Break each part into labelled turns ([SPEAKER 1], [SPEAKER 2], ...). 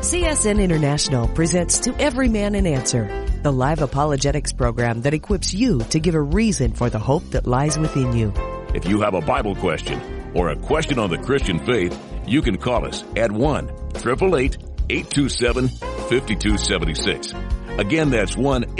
[SPEAKER 1] CSN International presents To Every Man an Answer, the live apologetics program that equips you to give a reason for the hope that lies within you.
[SPEAKER 2] If you have a Bible question or a question on the Christian faith, you can call us at 1-888-827-5276. Again, that's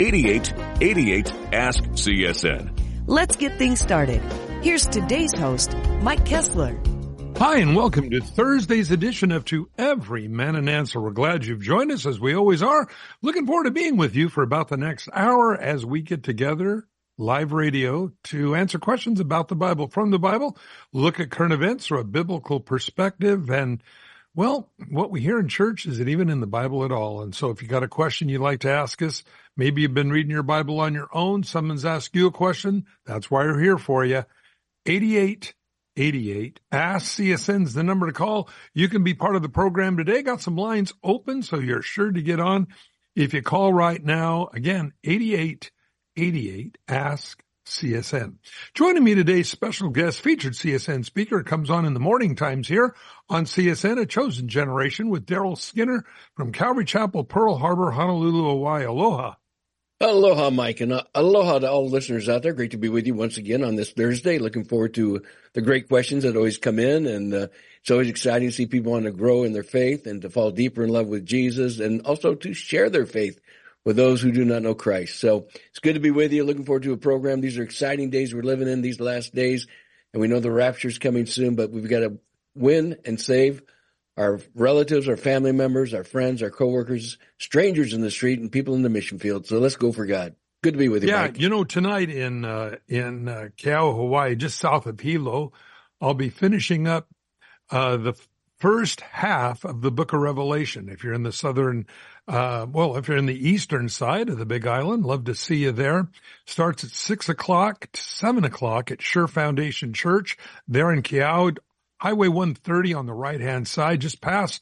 [SPEAKER 2] 1-8888-ASK-CSN.
[SPEAKER 1] Let's get things started. Here's today's host, Mike Kessler.
[SPEAKER 3] Hi, and welcome to Thursday's edition of To Every Man an Answer. We're glad you've joined us, as we always are. Looking forward to being with you for about the next hour as we get together, live radio, to answer questions about the Bible, from the Bible, look at current events through a biblical perspective, and, well, what we hear in church, is it even in the Bible at all? And so if you got a question you'd like to ask us, maybe you've been reading your Bible on your own, someone's asked you a question, that's why we're here for you. 8888 Ask CSN's the number to call. You can be part of the program today. Got some lines open, so you're sure to get on. If you call right now, again, 8888 Ask CSN. Joining me today, special guest, featured CSN speaker, comes on in the morning times here on CSN, A Chosen Generation, with Daryl Skinner from Calvary Chapel, Pearl Harbor, Honolulu, Hawaii. Aloha.
[SPEAKER 4] Aloha, Mike, and aloha to all listeners out there. Great to be with you once again on this Thursday. Looking forward to the great questions that always come in, and it's always exciting to see people want to grow in their faith and to fall deeper in love with Jesus, and also to share their faith with those who do not know Christ. So it's good to be with you. Looking forward to a program. These are exciting days we're living in, these last days, and we know the rapture's coming soon, but we've got to win and save our relatives, our family members, our friends, our coworkers, strangers in the street, and people in the mission field. So let's go for God. Good to be with you, Mike.
[SPEAKER 3] You know, tonight in Keauhou, Hawaii, just south of Hilo, I'll be finishing up the first half of the book of Revelation. If you're in the southern, if you're in the eastern side of the Big Island, love to see you there. Starts at 6 o'clock to 7 o'clock at Sure Foundation Church there in Keauhou. Highway 130 on the right-hand side, just past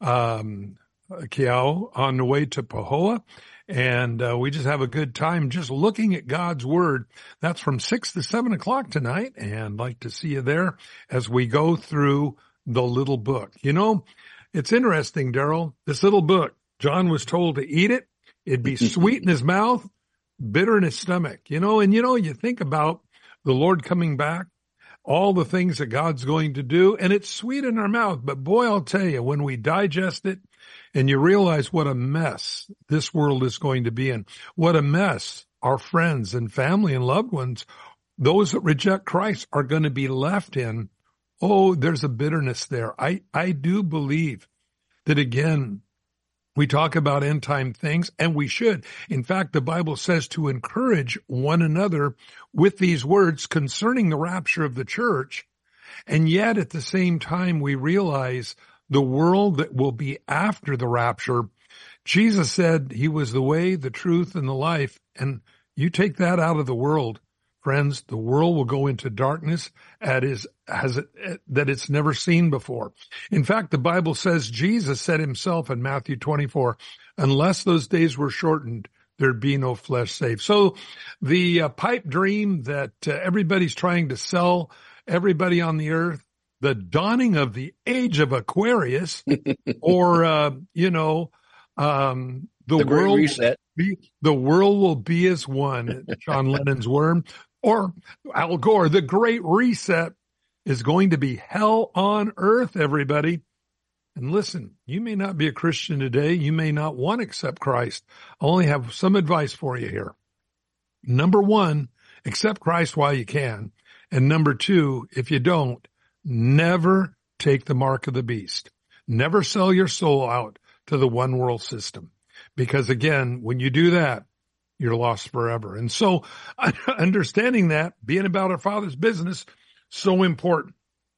[SPEAKER 3] Keauhou on the way to Pahoa. And we just have a good time just looking at God's Word. That's from 6 to 7 o'clock tonight, and like to see you there as we go through the little book. You know, it's interesting, Daryl, this little book, John was told to eat it. It'd be sweet in his mouth, bitter in his stomach. You think about the Lord coming back, all the things that God's going to do, and it's sweet in our mouth. But boy, I'll tell you, when we digest it and you realize what a mess this world is going to be in, what a mess our friends and family and loved ones, those that reject Christ, are going to be left in, oh, there's a bitterness there. I do believe that, again, we talk about end time things, and we should. In fact, the Bible says to encourage one another with these words concerning the rapture of the church. And yet at the same time, we realize the world that will be after the rapture. Jesus said he was the way, the truth, and the life. And you take that out of the world, friends, the world will go into darkness that it's never seen before. In fact, the Bible says, Jesus said himself in Matthew 24, unless those days were shortened, there'd be no flesh saved. So the pipe dream that everybody's trying to sell everybody on the earth, the dawning of the age of Aquarius, or, the world
[SPEAKER 4] reset.
[SPEAKER 3] The world will be as one, John Lennon's worm. Or Al Gore, the Great Reset is going to be hell on earth, everybody. And listen, you may not be a Christian today. You may not want to accept Christ. I only have some advice for you here. Number one, accept Christ while you can. And number two, if you don't, never take the mark of the beast. Never sell your soul out to the one world system. Because again, when you do that, you're lost forever. And so understanding that, being about our Father's business, so important.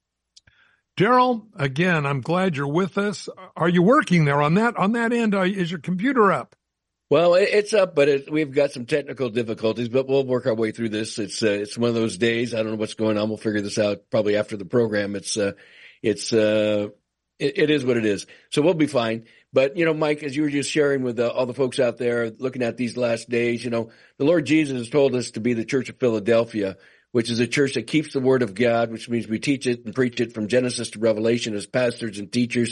[SPEAKER 3] Daryl, again, I'm glad you're with us. Are you working there on that end? Is your computer up?
[SPEAKER 4] Well, it's up, but we've got some technical difficulties, but we'll work our way through this. It's one of those days. I don't know what's going on. We'll figure this out probably after the program. It is what it is. So we'll be fine. But, Mike, as you were just sharing with all the folks out there looking at these last days, the Lord Jesus has told us to be the Church of Philadelphia, which is a church that keeps the Word of God, which means we teach it and preach it from Genesis to Revelation as pastors and teachers.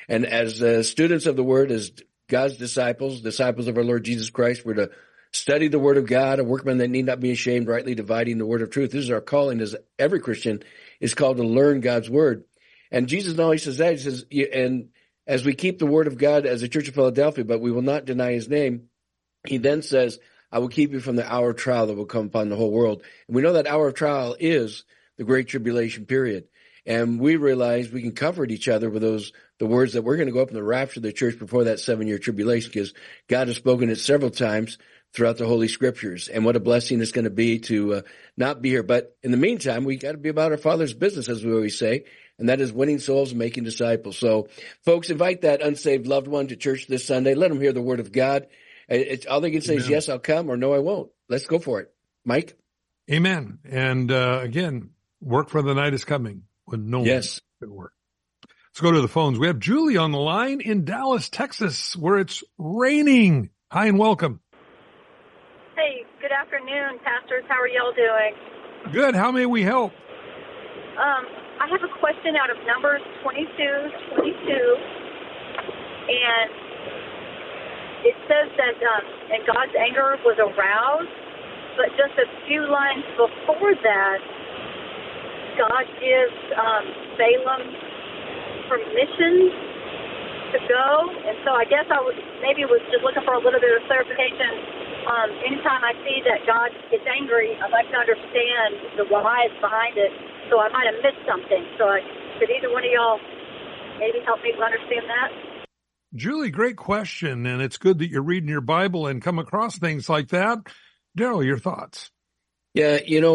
[SPEAKER 4] And as students of the word, as God's disciples of our Lord Jesus Christ, we're to study the word of God, a workman that need not be ashamed, rightly dividing the word of truth. This is our calling, as every Christian is called to learn God's word. And Jesus not only says that, he says, and as we keep the word of God as a church of Philadelphia, but we will not deny his name, he then says, I will keep you from the hour of trial that will come upon the whole world. And we know that hour of trial is the great tribulation period. And we realize we can comfort each other with the words that we're going to go up in the rapture of the church before that 7-year tribulation, because God has spoken it several times throughout the Holy Scriptures. And what a blessing it's going to be to not be here. But in the meantime, we got to be about our Father's business, as we always say, and that is winning souls and making disciples. So, folks, invite that unsaved loved one to church this Sunday. Let them hear the word of God. All they can say is, yes, I'll come, or no, I won't. Let's go for it. Mike?
[SPEAKER 3] Amen. And again, work for the night is coming when no one can work. Let's go to the phones. We have Julie on the line in Dallas, Texas, where it's raining. Hi and welcome.
[SPEAKER 5] Hey, good afternoon, pastors. How are y'all doing?
[SPEAKER 3] Good. How may we help?
[SPEAKER 5] I have a question out of Numbers 22:22, and it says that and God's anger was aroused, but just a few lines before that, God gives Balaam permission to go, and so I guess I was just looking for a little bit of clarification. Anytime I see that God is angry, I'd like to understand the whys behind it, so I might have missed something. So could either one of y'all maybe help me understand that?
[SPEAKER 3] Julie, great question, and it's good that you're reading your Bible and come across things like that. Daryl, your thoughts?
[SPEAKER 4] Yeah,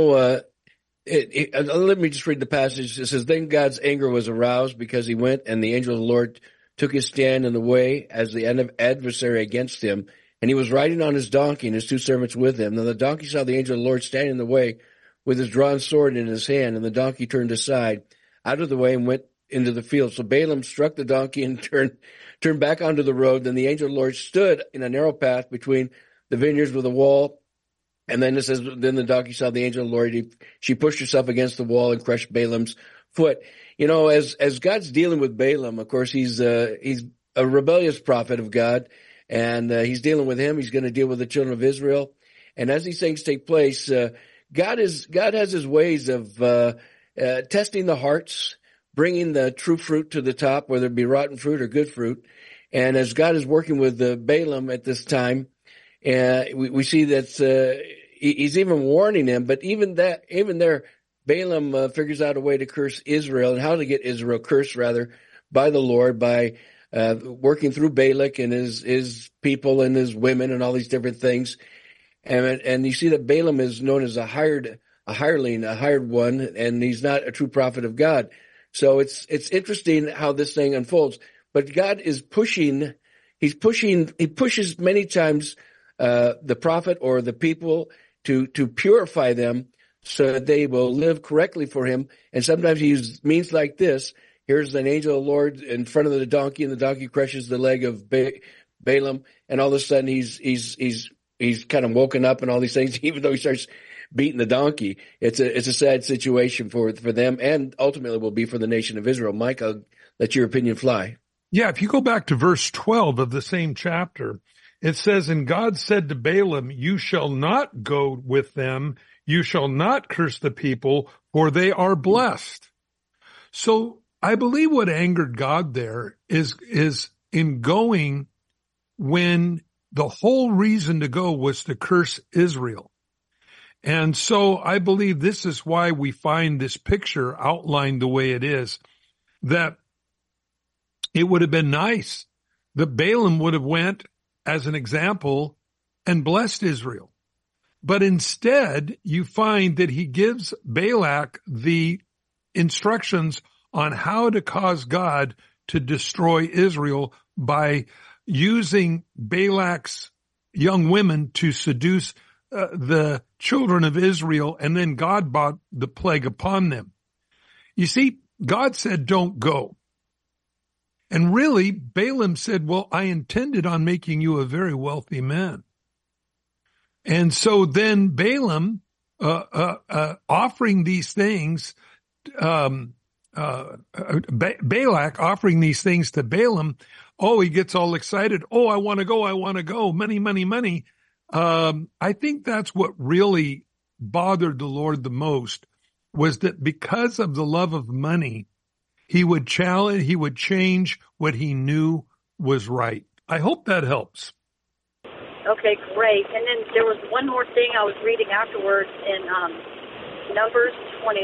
[SPEAKER 4] let me just read the passage. It says, then God's anger was aroused because he went, and the angel of the Lord took his stand in the way as the adversary against him. And he was riding on his donkey and his 2 servants with him. Then the donkey saw the angel of the Lord standing in the way with his drawn sword in his hand, and the donkey turned aside out of the way and went into the field. So Balaam struck the donkey and turned back onto the road. Then the angel of the Lord stood in a narrow path between the vineyards with a wall. And then it says, then the donkey saw the angel of the Lord. She pushed herself against the wall and crushed Balaam's foot. As God's dealing with Balaam, of course, he's a rebellious prophet of God. And he's dealing with him. He's going to deal with the children of Israel. And as these things take place, God has his ways of testing the hearts, bringing the true fruit to the top, whether it be rotten fruit or good fruit. And as God is working with Balaam at this time, we see that he's even warning him. But even there, Balaam figures out a way to curse Israel, and how to get Israel cursed, rather, by the Lord, by working through Balak and his people and his women and all these different things. And you see that Balaam is known as a hired one, and he's not a true prophet of God. So it's interesting how this thing unfolds. But God is pushing, he pushes many times the prophet or the people to purify them so that they will live correctly for him. And sometimes he uses means like this. Here's an angel of the Lord in front of the donkey, and the donkey crushes the leg of Balaam, and all of a sudden he's kind of woken up and all these things, even though he starts beating the donkey. It's a sad situation for them, and ultimately will be for the nation of Israel. Mike, I'll let your opinion fly.
[SPEAKER 3] Yeah, if you go back to verse 12 of the same chapter, it says, and God said to Balaam, you shall not go with them, you shall not curse the people, for they are blessed. So I believe what angered God there is in going when the whole reason to go was to curse Israel. And so I believe this is why we find this picture outlined the way it is, that it would have been nice that Balaam would have went as an example and blessed Israel. But instead, you find that he gives Balak the instructions on how to cause God to destroy Israel by using Balak's young women to seduce the children of Israel, and then God brought the plague upon them. You see, God said, don't go. And really, Balaam said, well, I intended on making you a very wealthy man. And so then Balaam, offering these things, Balak offering these things to Balaam, he gets all excited. Oh, I want to go. Money, money, money. I think that's what really bothered the Lord the most, was that because of the love of money, he would change what he knew was right. I hope that helps.
[SPEAKER 5] Okay, great. And then there was one more thing I was reading afterwards in Numbers 27,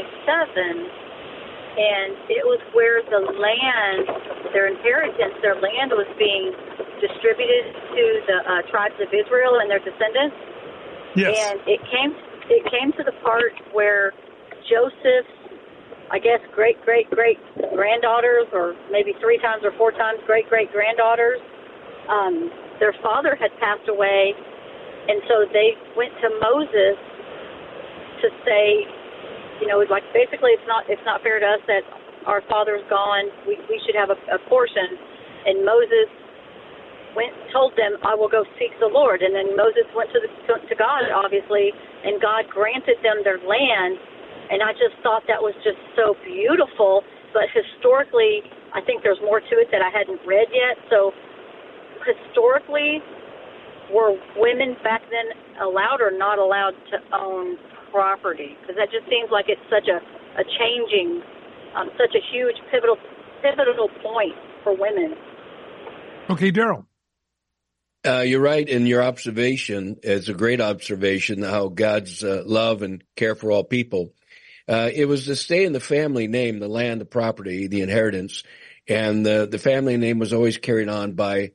[SPEAKER 5] and it was where the land, their inheritance, their land was being distributed to the tribes of Israel and their descendants.
[SPEAKER 3] Yes.
[SPEAKER 5] And it came to the part where Joseph's, I guess, great-great-great-granddaughters, or maybe 3 times or 4 times great-great-granddaughters, their father had passed away, and so they went to Moses to say, like, basically it's not fair to us that our father's gone. We should have a portion. And Moses told them, I will go seek the Lord. And then Moses went to God, obviously, and God granted them their land. And I just thought that was just so beautiful. But historically, I think there's more to it that I hadn't read yet. So historically, were women back then allowed or not allowed to own property? Because that just seems like it's such a changing, such a huge pivotal point for women.
[SPEAKER 3] Okay, Daryl.
[SPEAKER 4] You're right in your observation. It's a great observation how God's love and care for all people. It was to stay in the family name, the land, the property, the inheritance, and the family name was always carried on by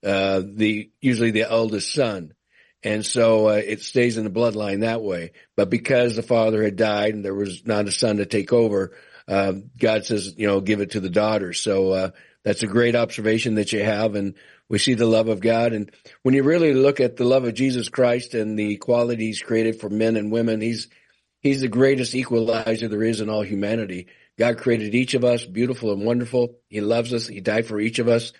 [SPEAKER 4] usually the eldest son. And so it stays in the bloodline that way. But because the father had died and there was not a son to take over, God says, give it to the daughter. So that's a great observation that you have. And we see the love of God. And when you really look at the love of Jesus Christ and the qualities created for men and women, he's the greatest equalizer there is in all humanity. God created each of us beautiful and wonderful. He loves us. He died for each of us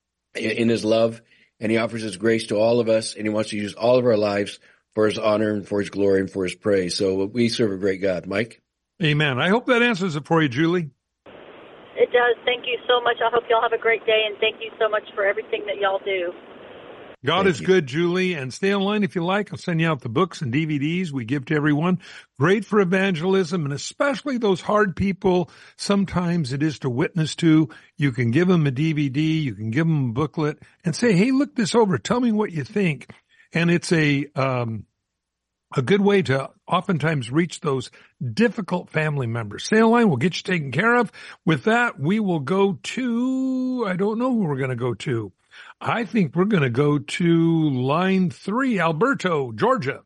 [SPEAKER 4] in his love, and he offers his grace to all of us, and he wants to use all of our lives for his honor and for his glory and for his praise. So we serve a great God. Mike?
[SPEAKER 3] Amen. I hope that answers it for you, Julie.
[SPEAKER 5] It does. Thank you so much. I hope y'all have a great day, and thank you so much for everything that y'all do.
[SPEAKER 3] God is good, Julie, and stay online if you like. I'll send you out the books and DVDs we give to everyone. Great for evangelism, and especially those hard people sometimes it is to witness to. You can give them a DVD, you can give them a booklet, and say, hey, look this over. Tell me what you think. And it's a good way to oftentimes reach those difficult family members. Stay online, we'll get you taken care of. With that, we will go to, I don't know who we're going to go to. I think we're going to go to line 3, Alberto, Georgia.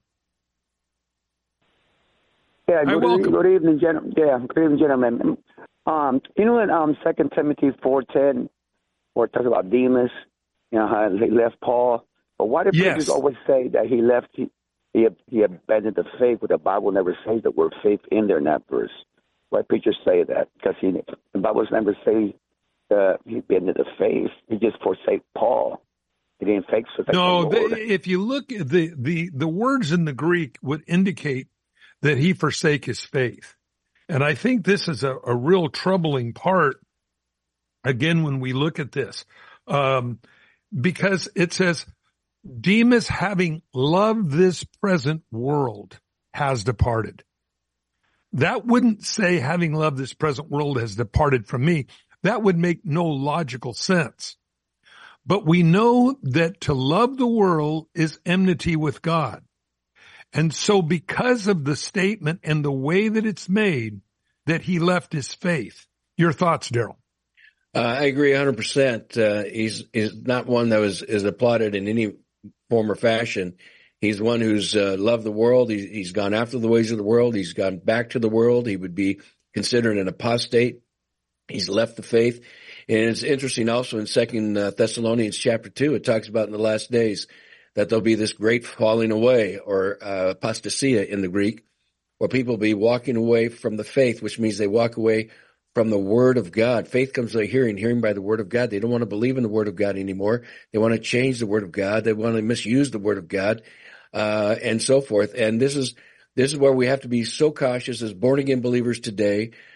[SPEAKER 6] Yeah,
[SPEAKER 3] welcome.
[SPEAKER 6] Good evening, gentlemen. In 2 Timothy 4:10, where it talks about Demas, how he left Paul. But why do preachers always say that he left? He abandoned the faith, but the Bible never says the word faith in there in that verse. Why preachers say that? Because the Bible never says he abandoned the faith. He just forsake Paul. He didn't forsake the Lord.
[SPEAKER 3] If you look at the words in the Greek would indicate that he forsake his faith. And I think this is a real troubling part, again, when we look at this, because it says, Demas, having loved this present world, has departed. That wouldn't say having loved this present world has departed from me. That would make no logical sense. But we know that to love the world is enmity with God. And so because of the statement and the way that it's made, that he left his faith. Your thoughts, Daryl?
[SPEAKER 4] I agree 100%. He's not one that is applauded in any form or fashion. He's one who's loved the world. He's gone after the ways of the world. He's gone back to the world. He would be considered an apostate. He's left the faith. And it's interesting also in 2 Thessalonians chapter 2, it talks about in the last days that there'll be this great falling away, or apostasia in the Greek, where people will be walking away from the faith, which means they walk away from the Word of God. Faith comes by hearing by the Word of God. They don't want to believe in the Word of God anymore. They want to change the Word of God. They want to misuse the Word of God, and so forth. And this is where we have to be so cautious as born-again believers today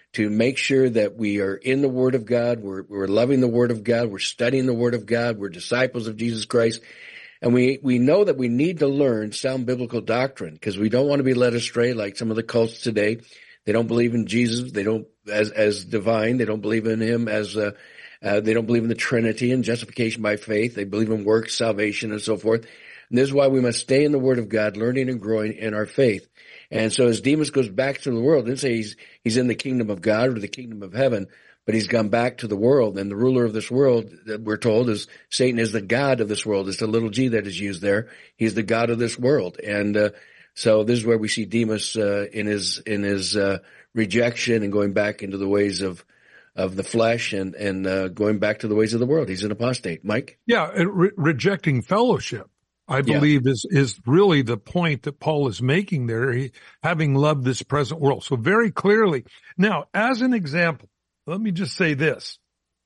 [SPEAKER 4] to make sure that we are in the Word of God, we're loving the Word of God, we're studying the Word of God, we're disciples of Jesus Christ. And we know that we need to learn sound biblical doctrine because we don't want to be led astray like some of the cults today. They don't believe in Jesus. They don't as divine. They don't believe in him as they don't believe in the Trinity and justification by faith. They believe in works, salvation, and so forth. And this is why we must stay in the Word of God, learning and growing in our faith. And so as Demas goes back to the world, didn't say he's in the kingdom of God or the kingdom of heaven, but he's gone back to the world. And the ruler of this world, that we're told, is Satan is the god of this world. It's the little g that is used there. He's the god of this world. And so this is where we see Demas in his rejection and going back into the ways of the flesh and going back to the ways of the world. He's an apostate. Mike?
[SPEAKER 3] Yeah, rejecting fellowship, I believe, is really the point that Paul is making there, having loved this present world. So very clearly. Now, as an example, let me just say this.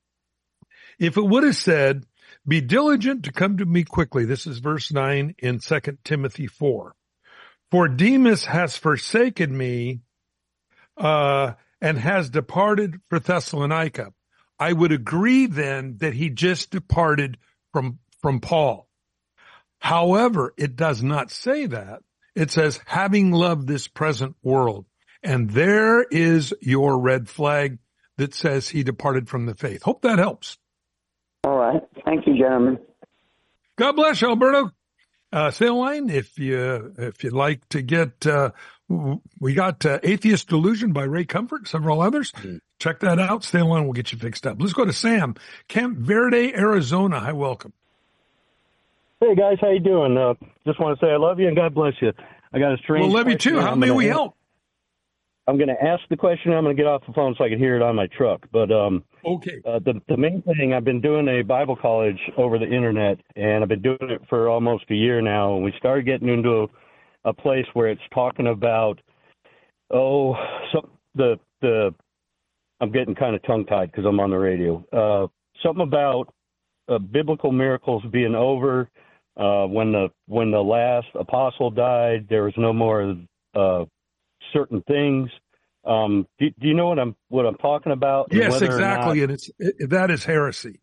[SPEAKER 3] If it would have said, be diligent to come to me quickly, this is verse 9 in 2 Timothy 4. For Demas has forsaken me and has departed for Thessalonica. I would agree then that he just departed from Paul. However, it does not say that. It says, having loved this present world. And there is your red flag that says he departed from the faith. Hope that helps.
[SPEAKER 6] All right. Thank you, gentlemen.
[SPEAKER 3] God bless you, Alberto. Stay online if you'd like to get, we got Atheist Delusion by Ray Comfort, several others. Check that out. Stay online. We'll get you fixed up. Let's go to Sam, Camp Verde, Arizona. Hi, welcome.
[SPEAKER 7] Hey, guys. How you doing? Just want to say I love you and God bless you. I got a strange
[SPEAKER 3] Well, love you too. How may we help?
[SPEAKER 7] I'm going to ask the question. I'm going to get off the phone so I can hear it on my truck. But
[SPEAKER 3] okay.
[SPEAKER 7] The main thing, I've been doing a Bible college over the internet, and I've been doing it for almost a year now. And we started getting into a place where it's talking about, I'm getting kind of tongue-tied because I'm on the radio. Something about biblical miracles being over. When the last apostle died, there was no more certain things. Do you know what I'm talking about?
[SPEAKER 3] Yes, exactly. And that is heresy.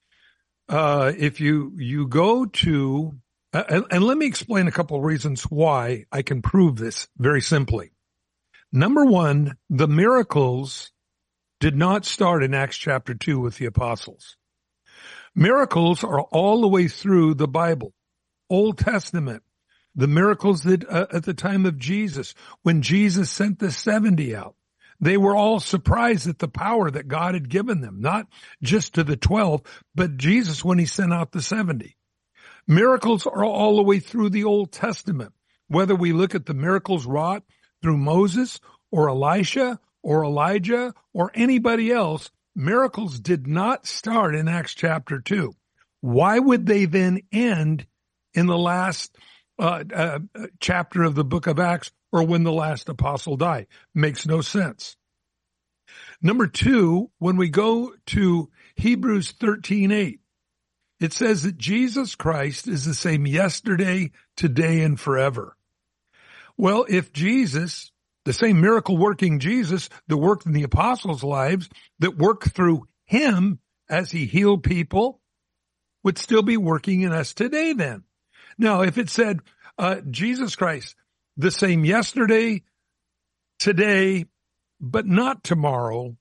[SPEAKER 3] If you go to, and let me explain a couple of reasons why I can prove this very simply. Number one, the miracles did not start in Acts chapter 2 with the apostles. Miracles are all the way through the Bible, Old Testament. The miracles that at the time of Jesus, when Jesus sent the 70 out, they were all surprised at the power that God had given them, not just to the 12, but Jesus when he sent out the 70. Miracles are all the way through the Old Testament, whether we look at the miracles wrought through Moses or Elisha or Elijah or anybody else. Miracles did not start in Acts chapter 2. Why would they then end in the last chapter of the book of Acts or when the last apostle died? Makes no sense. Number two, when we go to Hebrews 13:8, it says that Jesus Christ is the same yesterday, today, and forever. Well, if Jesus, the same miracle working Jesus that worked in the apostles' lives, that worked through him as he healed people, would still be working in us today then. Now, if it said, Jesus Christ, the same yesterday, today, but not tomorrow,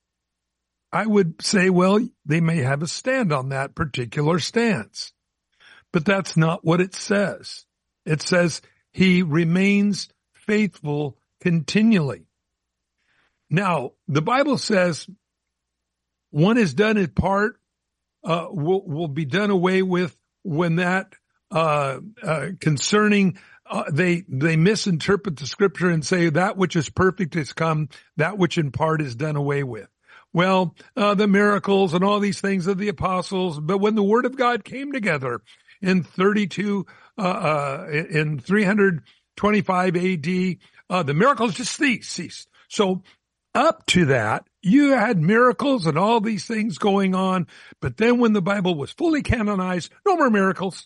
[SPEAKER 3] I would say, well, they may have a stand on that particular stance. But that's not what it says. It says he remains faithful continually. Now, the Bible says one is done in part, will be done away with when that concerning, they misinterpret the scripture and say that which is perfect is come, that which in part is done away with. Well, the miracles and all these things of the apostles, but when the word of God came together in 325 AD, the miracles just ceased. So up to that, you had miracles and all these things going on, but then when the Bible was fully canonized, no more miracles.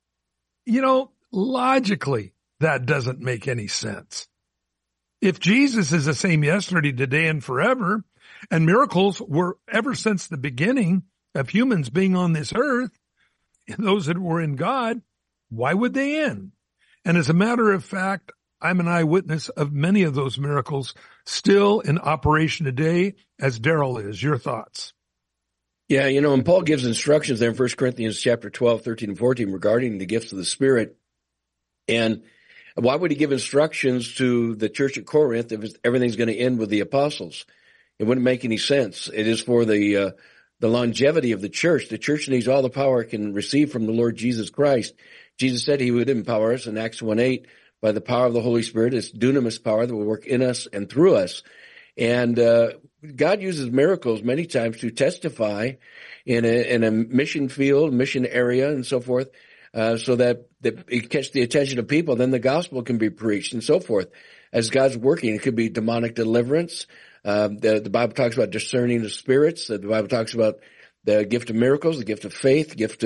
[SPEAKER 3] Logically, that doesn't make any sense. If Jesus is the same yesterday, today, and forever, And miracles were ever since the beginning of humans being on this earth, those that were in God, why would they end? And as a matter of fact, I'm an eyewitness of many of those miracles still in operation today, as Daryl is. Your thoughts?
[SPEAKER 4] Yeah, and Paul gives instructions there in 1 Corinthians chapter 12, 13, and 14 regarding the gifts of the Spirit. And why would he give instructions to the church at Corinth if everything's going to end with the apostles? It wouldn't make any sense. It is for the longevity of the church. The church needs all the power it can receive from the Lord Jesus Christ. Jesus said he would empower us in Acts 1:8 by the power of the Holy Spirit. It's dunamis power that will work in us and through us. And God uses miracles many times to testify in a mission field, mission area, and so forth, so that it catch the attention of people. Then the gospel can be preached and so forth. As God's working, it could be demonic deliverance. The Bible talks about discerning the spirits. The Bible talks about the gift of miracles, the gift of faith, the gift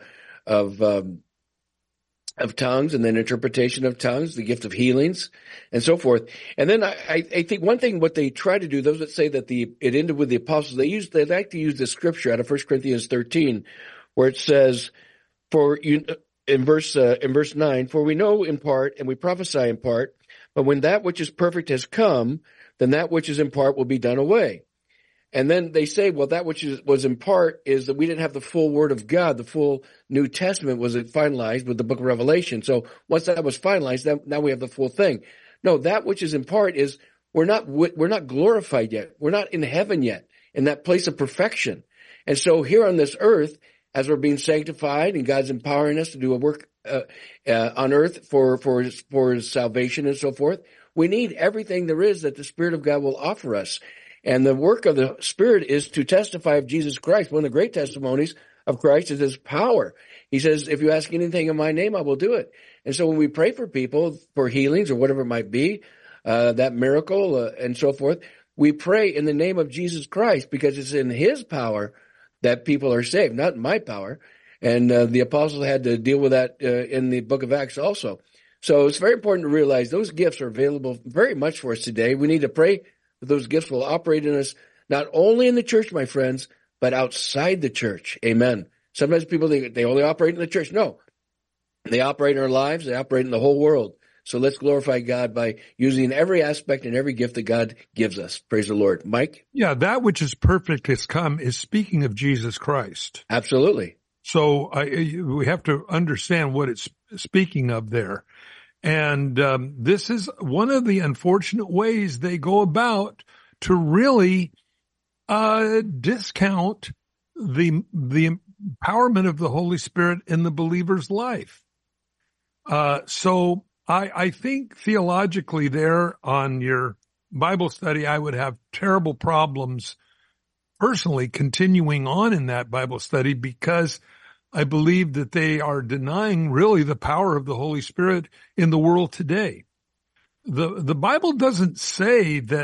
[SPEAKER 4] of tongues, and then interpretation of tongues, the gift of healings, and so forth. And then I think one thing, what they try to do, those that say that it ended with the apostles, they like to use the scripture out of 1 Corinthians 13, where it says, in verse 9, for we know in part and we prophesy in part, but when that which is perfect has come, then that which is in part will be done away. And then they say, well, that which was in part is that we didn't have the full Word of God. The full New Testament was finalized with the book of Revelation. So once that was finalized, now we have the full thing. No, that which is in part is we're not glorified yet. We're not in heaven yet, in that place of perfection. And so here on this earth, as we're being sanctified and God's empowering us to do a work on earth for his salvation and so forth, we need everything there is that the Spirit of God will offer us. And the work of the Spirit is to testify of Jesus Christ. One of the great testimonies of Christ is his power. He says, if you ask anything in my name, I will do it. And so when we pray for people for healings or whatever it might be, that miracle and so forth, we pray in the name of Jesus Christ because it's in his power that people are saved, not in my power. And the apostles had to deal with that in the book of Acts also. So it's very important to realize those gifts are available very much for us today. We need to pray that those gifts will operate in us, not only in the church, my friends, but outside the church. Amen. Sometimes people think they only operate in the church. No, they operate in our lives. They operate in the whole world. So let's glorify God by using every aspect and every gift that God gives us. Praise the Lord. Mike?
[SPEAKER 3] Yeah, that which is perfect has come is speaking of Jesus Christ.
[SPEAKER 4] Absolutely.
[SPEAKER 3] So we have to understand what it's speaking of there. And this is one of the unfortunate ways they go about to really discount the empowerment of the Holy Spirit in the believer's life. So I think theologically there on your Bible study, I would have terrible problems personally continuing on in that Bible study because I believe that they are denying really the power of the Holy Spirit in the world today. The Bible doesn't say that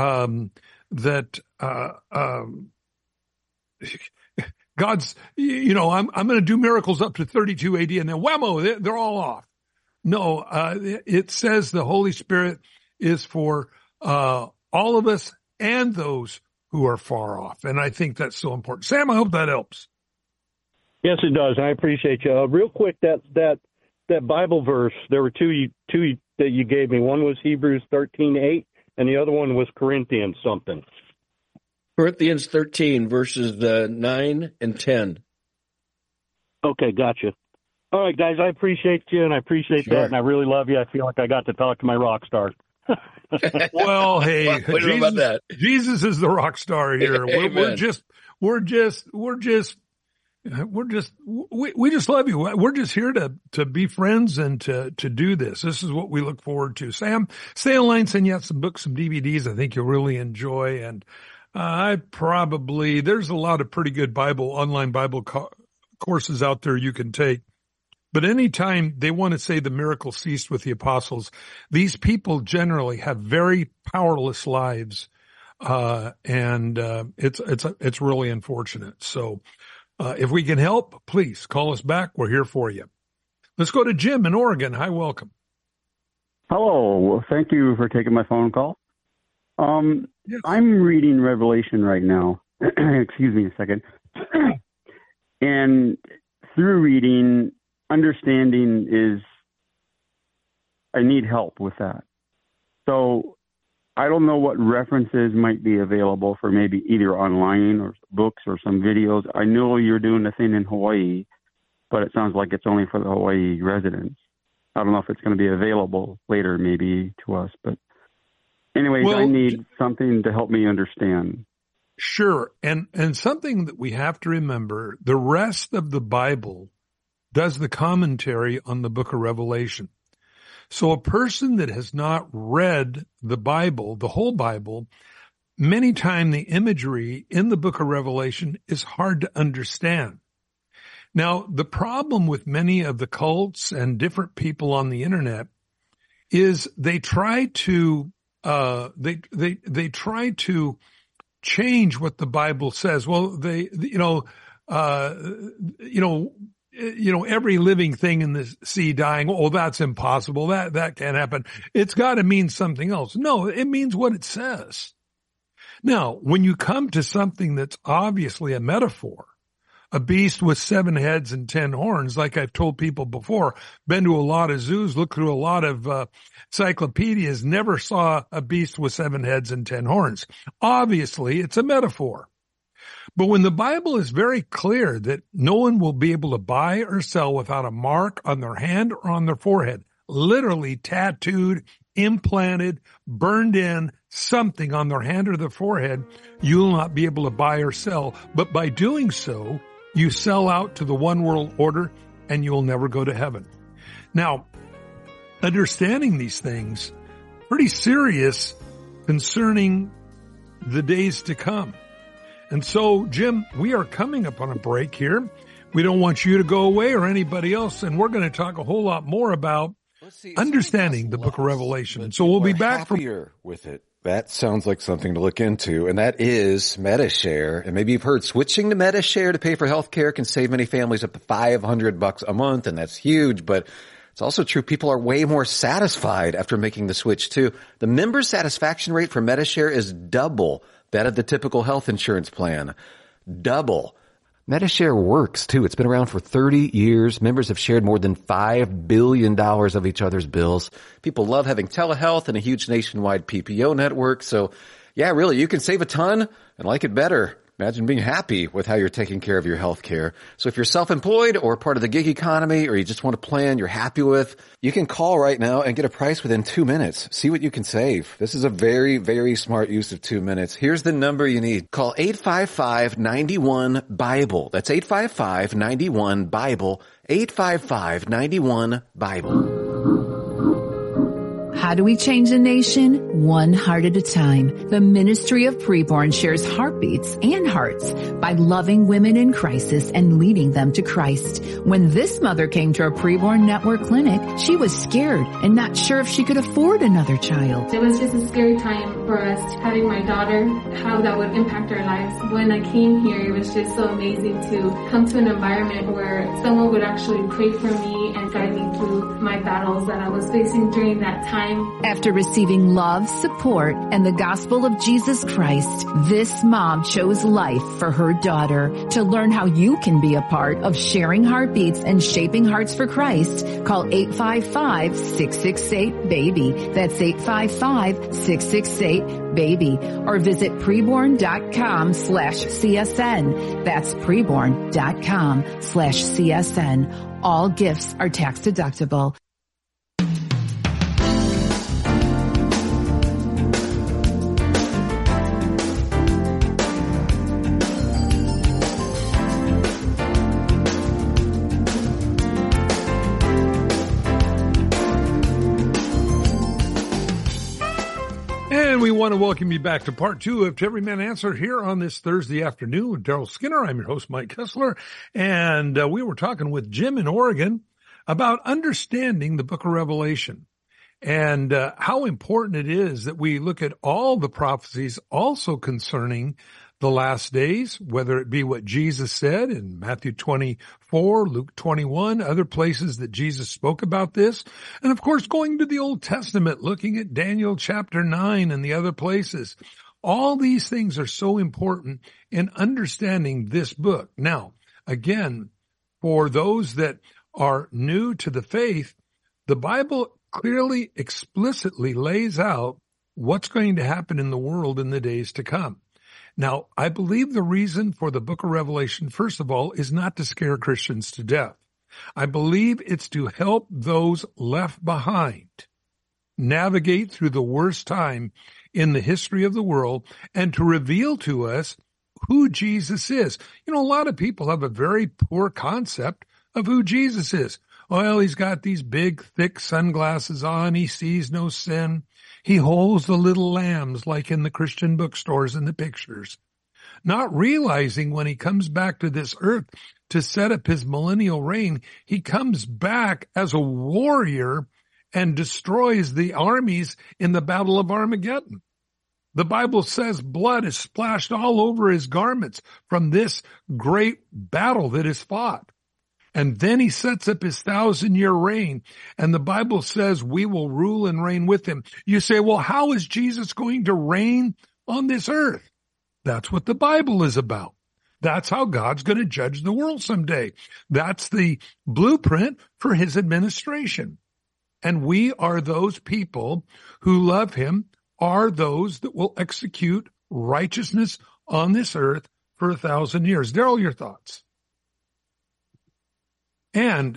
[SPEAKER 3] God's, I'm going to do miracles up to 32 AD and then whammo, they're all off. No, it says the Holy Spirit is for all of us and those who are far off. And I think that's so important. Sam, I hope that helps.
[SPEAKER 7] Yes, it does. I appreciate you. Real quick, that Bible verse, there were two that you gave me. One was Hebrews 13:8, and the other one was Corinthians something.
[SPEAKER 4] Corinthians 13, verses 9 and 10.
[SPEAKER 7] Okay, gotcha. All right, guys, I appreciate you, and I appreciate that, and I really love you. I feel like I got to talk to my rock star.
[SPEAKER 3] Well, hey, Jesus is the rock star here. We just love you. We're just here to be friends and to do this. This is what we look forward to. Sam, stay in line, send you out some books, some DVDs I think you'll really enjoy. And there's a lot of pretty good online Bible courses out there you can take. But anytime they want to say the miracle ceased with the apostles, these people generally have very powerless lives. And it's really unfortunate. So, if we can help, please call us back. We're here for you. Let's go to Jim in Oregon. Hi, welcome.
[SPEAKER 8] Hello. Well, thank you for taking my phone call.
[SPEAKER 3] Yes.
[SPEAKER 8] I'm reading Revelation right now. Excuse me a second. And through reading, understanding is, I need help with that. So I don't know what references might be available for maybe either online or books or some videos. I know you're doing a thing in Hawaii, but it sounds like it's only for the Hawaii residents. I don't know if it's going to be available later maybe to us, but anyways, I need something to help me understand.
[SPEAKER 3] Sure. And something that we have to remember, the rest of the Bible does the commentary on the book of Revelation. So a person that has not read the Bible, the whole Bible, many times the imagery in the book of Revelation is hard to understand. Now, the problem with many of the cults and different people on the internet is they try to they try to change what the Bible says. Well, every living thing in the sea dying. Oh, that's impossible. That can't happen. It's got to mean something else. No, it means what it says. Now, when you come to something that's obviously a metaphor, a beast with 7 heads and 10 horns, like I've told people before, been to a lot of zoos, looked through a lot of encyclopedias, never saw a beast with 7 heads and 10 horns. Obviously, it's a metaphor. But when the Bible is very clear that no one will be able to buy or sell without a mark on their hand or on their forehead, literally tattooed, implanted, burned in, something on their hand or their forehead, you will not be able to buy or sell. But by doing so, you sell out to the one world order and you will never go to heaven. Now, understanding these things, pretty serious concerning the days to come. And so, Jim, we are coming up on a break here. We don't want you to go away or anybody else, and we're going to talk a whole lot more about understanding the book of Revelation. So we'll be back
[SPEAKER 9] with it. That sounds like something to look into, and that is Medi-Share. And maybe you've heard switching to Medi-Share to pay for health care can save many families up to $500 a month, and that's huge. But it's also true people are way more satisfied after making the switch too. The member satisfaction rate for Medi-Share is double that of the typical health insurance plan. Double. Medi-Share works too. It's been around for 30 years. Members have shared more than $5 billion of each other's bills. People love having telehealth and a huge nationwide PPO network. So yeah, really, you can save a ton and like it better. Imagine being happy with how you're taking care of your health care. So if you're self-employed or part of the gig economy, or you just want a plan you're happy with, you can call right now and get a price within 2 minutes. See what you can save. This is a very, very smart use of 2 minutes. Here's the number you need. Call 855-91-BIBLE. That's 855-91-BIBLE. 855-91-BIBLE.
[SPEAKER 10] How do we change a nation? One heart at a time. The Ministry of Preborn shares heartbeats and hearts by loving women in crisis and leading them to Christ. When this mother came to a Preborn Network clinic, she was scared and not sure if she could afford another child.
[SPEAKER 11] It was just a scary time for us, having my daughter, how that would impact our lives. When I came here, it was just so amazing to come to an environment where someone would actually pray for me and guide me through my battles that I was facing during that time.
[SPEAKER 10] After receiving love, support, and the gospel of Jesus Christ, this mom chose life for her daughter. To learn how you can be a part of sharing heartbeats and shaping hearts for Christ, call 855-668-BABY. That's 855-668-BABY. Or visit preborn.com/CSN. That's preborn.com/CSN. All gifts are tax deductible.
[SPEAKER 3] And we want to welcome you back to part 2 of To Every Man Answer here on this Thursday afternoon with Daryl Skinner. I'm your host, Mike Kessler, and we were talking with Jim in Oregon about understanding the book of Revelation and how important it is that we look at all the prophecies also concerning the last days, whether it be what Jesus said in Matthew 24, Luke 21, other places that Jesus spoke about this. And of course, going to the Old Testament, looking at Daniel chapter 9 and the other places. All these things are so important in understanding this book. Now, again, for those that are new to the faith, the Bible clearly, explicitly lays out what's going to happen in the world in the days to come. Now, I believe the reason for the book of Revelation, first of all, is not to scare Christians to death. I believe it's to help those left behind navigate through the worst time in the history of the world and to reveal to us who Jesus is. You know, a lot of people have a very poor concept of who Jesus is. Well, he's got these big, thick sunglasses on. He sees no sin. He holds the little lambs like in the Christian bookstores in the pictures. Not realizing when he comes back to this earth to set up his millennial reign, he comes back as a warrior and destroys the armies in the Battle of Armageddon. The Bible says blood is splashed all over his garments from this great battle that is fought. And then he sets up his 1,000-year reign. And the Bible says we will rule and reign with him. You say, well, how is Jesus going to reign on this earth? That's what the Bible is about. That's how God's going to judge the world someday. That's the blueprint for his administration. And we are those people who love him, are those that will execute righteousness on this earth for 1,000 years. Daryl, your thoughts? And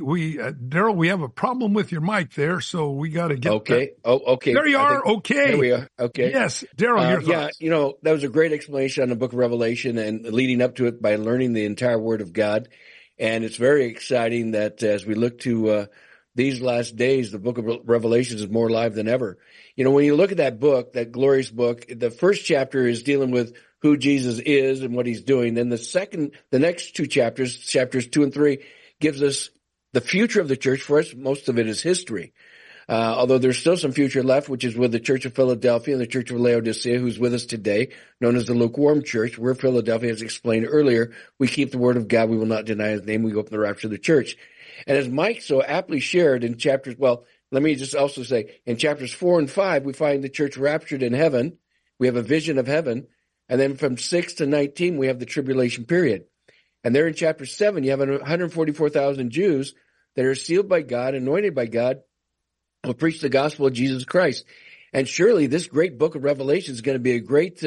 [SPEAKER 3] Daryl, we have a problem with your mic there, so we got to get
[SPEAKER 4] okay. Okay.
[SPEAKER 3] There you are. Okay.
[SPEAKER 4] There we are. Okay.
[SPEAKER 3] Yes, Daryl, your thoughts.
[SPEAKER 4] Yeah, that was a great explanation on the book of Revelation and leading up to it by learning the entire Word of God. And it's very exciting that as we look to these last days, the book of Revelation is more alive than ever. When you look at that book, that glorious book, the first chapter is dealing with who Jesus is and what he's doing. Then the next two chapters, chapters 2 and 3, gives us the future of the church. For us, most of it is history. Although there's still some future left, which is with the Church of Philadelphia and the Church of Laodicea, who's with us today, known as the lukewarm church. We're Philadelphia, as explained earlier. We keep the word of God. We will not deny his name. We go up in the rapture of the church. And as Mike so aptly shared in chapters, let me just also say, in chapters 4 and 5, we find the church raptured in heaven. We have a vision of heaven. And then from 6 to 19, we have the tribulation period. And there in chapter 7, you have 144,000 Jews that are sealed by God, anointed by God, will preach the gospel of Jesus Christ. And surely this great book of Revelation is going to be a great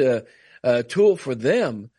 [SPEAKER 4] tool for them,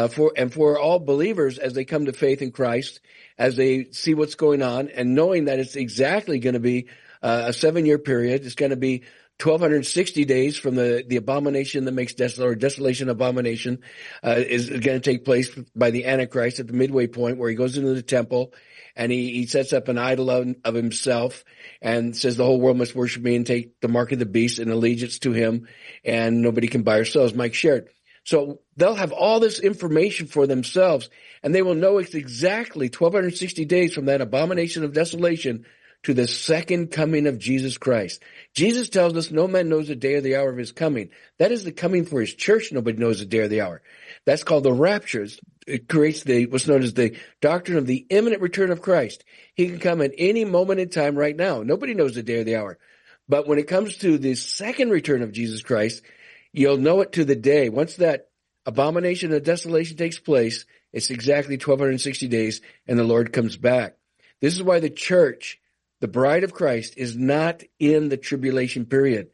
[SPEAKER 4] for all believers as they come to faith in Christ, as they see what's going on, and knowing that it's exactly going to be a 7-year period. It's going to be 1,260 days from the abomination that makes desolation abomination is going to take place by the Antichrist at the midway point, where he goes into the temple and he sets up an idol of himself and says the whole world must worship me and take the mark of the beast and allegiance to him, and nobody can buy or sell, as Mike shared. So they'll have all this information for themselves, and they will know it's exactly 1,260 days from that abomination of desolation to the second coming of Jesus Christ. Jesus tells us no man knows the day or the hour of his coming. That is the coming for his church. Nobody knows the day or the hour. That's called the rapture. It creates what's known as the doctrine of the imminent return of Christ. He can come at any moment in time right now. Nobody knows the day or the hour. But when it comes to the second return of Jesus Christ, you'll know it to the day. Once that abomination of desolation takes place, it's exactly 1,260 days, and the Lord comes back. This is why the church, the bride of Christ, is not in the tribulation period.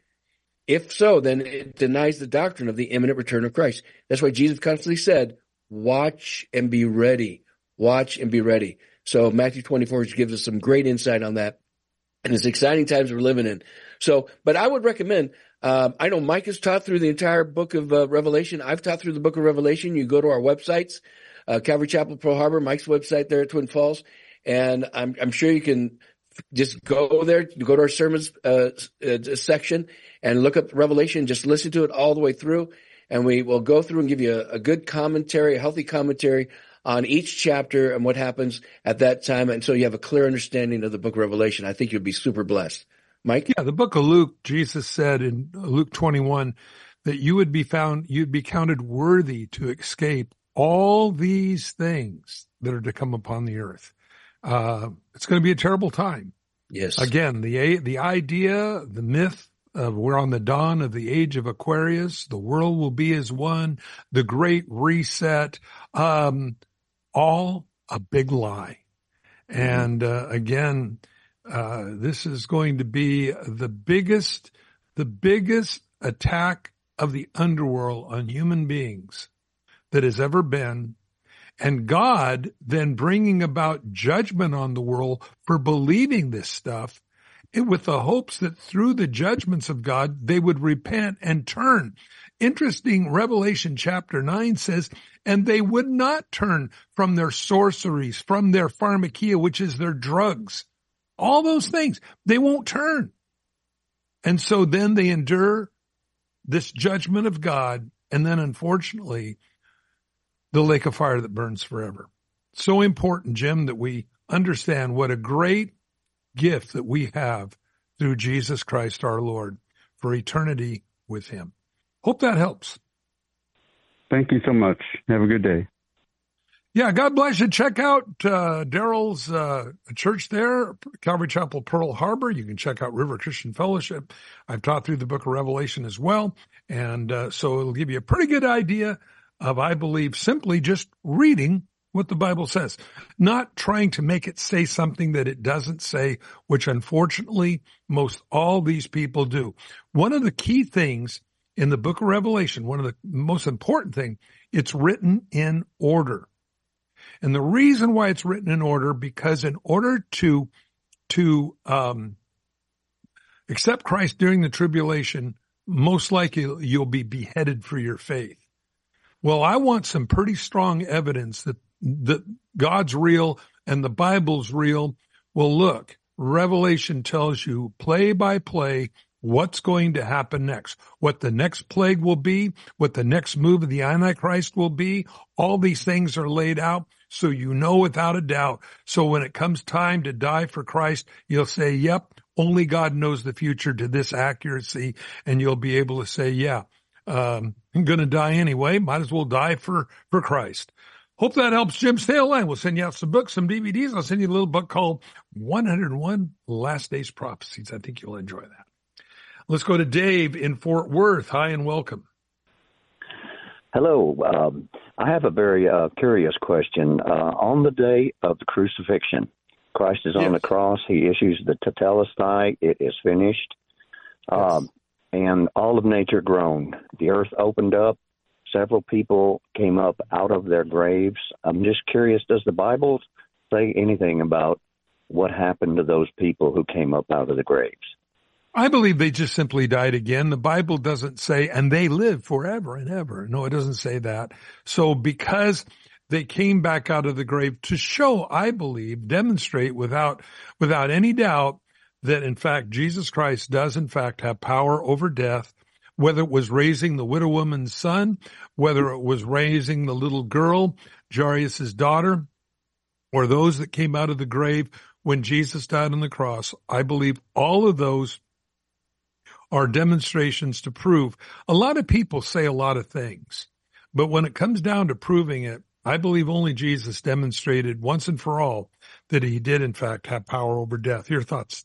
[SPEAKER 4] If so, then it denies the doctrine of the imminent return of Christ. That's why Jesus constantly said, watch and be ready. Watch and be ready. So Matthew 24 gives us some great insight on that. And it's exciting times we're living in. So, but I would recommend, I know Mike has taught through the entire book of Revelation. I've taught through the book of Revelation. You go to our websites, Calvary Chapel, Pearl Harbor, Mike's website there at Twin Falls. And I'm sure you can just go there, go to our sermons section and look up Revelation, just listen to it all the way through. And we will go through and give you a good commentary, a healthy commentary on each chapter and what happens at that time. And so you have a clear understanding of the book of Revelation. I think you'll be super blessed. Mike?
[SPEAKER 3] Yeah, the book of Luke, Jesus said in Luke 21 that you'd be counted worthy to escape all these things that are to come upon the earth. It's going to be a terrible time.
[SPEAKER 4] Yes.
[SPEAKER 3] Again, the idea, the myth of we're on the dawn of the age of Aquarius, the world will be as one, the great reset, all a big lie. And, again, this is going to be the biggest attack of the underworld on human beings that has ever been. And God then bringing about judgment on the world for believing this stuff, with the hopes that through the judgments of God, they would repent and turn. Interesting, Revelation chapter 9 says, and they would not turn from their sorceries, from their pharmakia, which is their drugs. All those things, they won't turn. And so then they endure this judgment of God, and then unfortunately, the lake of fire that burns forever. So important, Jim, that we understand what a great gift that we have through Jesus Christ our Lord for eternity with him. Hope that helps.
[SPEAKER 8] Thank you so much. Have a good day.
[SPEAKER 3] Yeah, God bless you. Check out Daryl's church there, Calvary Chapel, Pearl Harbor. You can check out River Christian Fellowship. I've taught through the book of Revelation as well. And so it'll give you a pretty good idea of, I believe, simply just reading what the Bible says, not trying to make it say something that it doesn't say, which unfortunately most all these people do. One of the key things in the book of Revelation, one of the most important thing, it's written in order. And the reason why it's written in order, because in order to accept Christ during the tribulation, most likely you'll be beheaded for your faith. Well, I want some pretty strong evidence that God's real and the Bible's real. Well, look, Revelation tells you play by play what's going to happen next, what the next plague will be, what the next move of the Antichrist will be. All these things are laid out so you know without a doubt. So when it comes time to die for Christ, you'll say, yep, only God knows the future to this accuracy. And you'll be able to say, yeah, I'm going to die anyway. Might as well die for Christ. Hope that helps, Jim. Stay online. We'll send you out some books, some DVDs. I'll send you a little book called 101 Last Days Prophecies. I think you'll enjoy that. Let's go to Dave in Fort Worth. Hi and welcome.
[SPEAKER 12] Hello. I have a very curious question. On the day of the crucifixion, Christ is on the cross. He issues the tetelestai. It is finished. And all of nature groaned. The earth opened up. Several people came up out of their graves. I'm just curious, does the Bible say anything about what happened to those people who came up out of the graves?
[SPEAKER 3] I believe they just simply died again. The Bible doesn't say, and they live forever and ever. No, it doesn't say that. So because they came back out of the grave to show, I believe, demonstrate without any doubt that, in fact, Jesus Christ does, in fact, have power over death, whether it was raising the widow woman's son, whether it was raising the little girl, Jairus' daughter, or those that came out of the grave when Jesus died on the cross. I believe all of those are demonstrations to prove. A lot of people say a lot of things, but when it comes down to proving it, I believe only Jesus demonstrated once and for all that he did, in fact, have power over death. Your thoughts?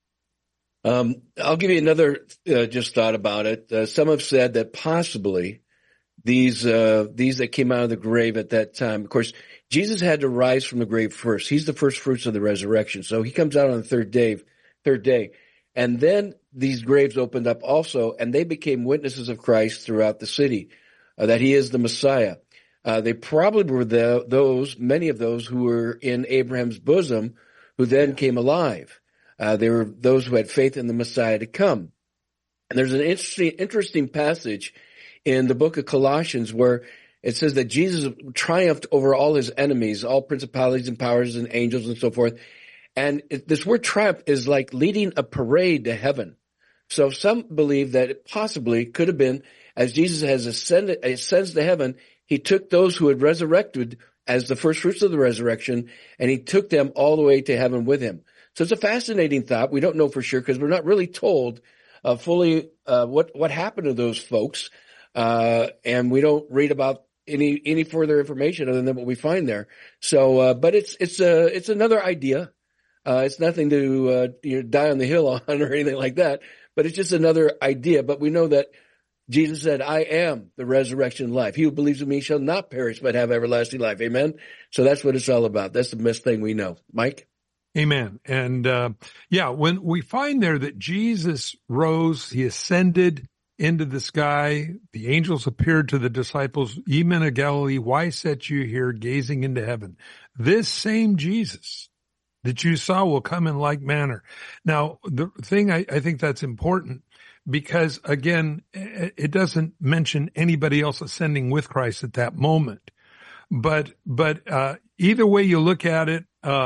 [SPEAKER 4] I'll give you another just thought about it. Some have said that possibly these that came out of the grave at that time, of course, Jesus had to rise from the grave first. He's the first fruits of the resurrection. So he comes out on the third day. And then these graves opened up also, and they became witnesses of Christ throughout the city, that he is the Messiah. They probably were many of those who were in Abraham's bosom who then came alive. They were those who had faith in the Messiah to come. And there's an interesting passage in the book of Colossians where it says that Jesus triumphed over all his enemies, all principalities and powers and angels and so forth. And this word triumph is like leading a parade to heaven. So some believe that it possibly could have been, as Jesus ascends to heaven, he took those who had resurrected as the first fruits of the resurrection, and he took them all the way to heaven with him. So it's a fascinating thought. We don't know for sure because we're not really told fully what happened to those folks. and we don't read about any further information other than what we find there. So, but it's another idea. It's nothing to die on the hill on or anything like that, but it's just another idea. But we know that Jesus said, I am the resurrection and life. He who believes in me shall not perish, but have everlasting life. Amen. So that's what it's all about. That's the best thing we know. Mike?
[SPEAKER 3] Amen. And, when we find there that Jesus rose, he ascended into the sky, the angels appeared to the disciples, ye men of Galilee, why sit you here gazing into heaven? This same Jesus that you saw will come in like manner. Now, the thing I think that's important, because again, it doesn't mention anybody else ascending with Christ at that moment. But either way you look at it,